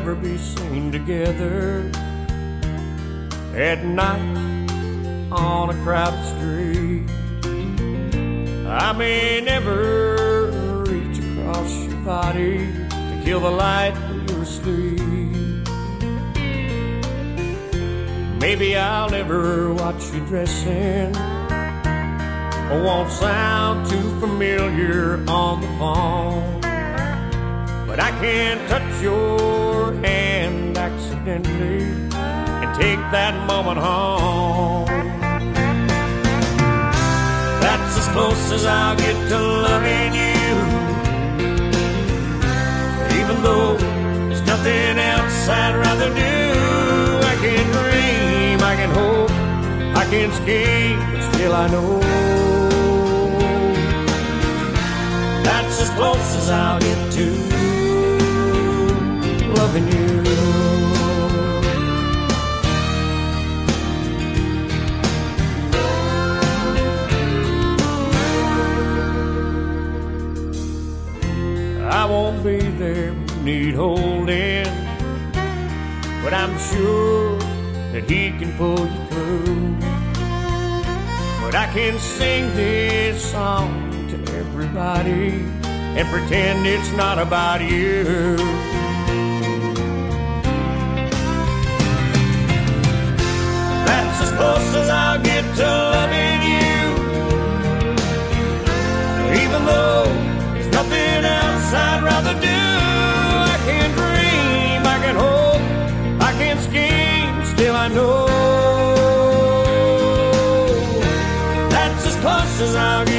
ever be seen together at night on a crowded street. I may never reach across your body to kill the light when you're asleep. Maybe I'll never watch you dressing, or won't sound too familiar on the phone, but I can touch your hand accidentally and take that moment home. That's as close as I'll get to loving you, even though there's nothing else I'd rather do. I can dream, I can hope, I can scheme, but still I know that's as close as I'll get to loving you. I won't be there when you need holding, but I'm sure that he can pull you through. But I can sing this song to everybody and pretend it's not about you. That's as close as I'll get to loving you, even though there's nothing else I'd rather do. I can dream, I can hope, I can scheme, still I know that's as close as I'll get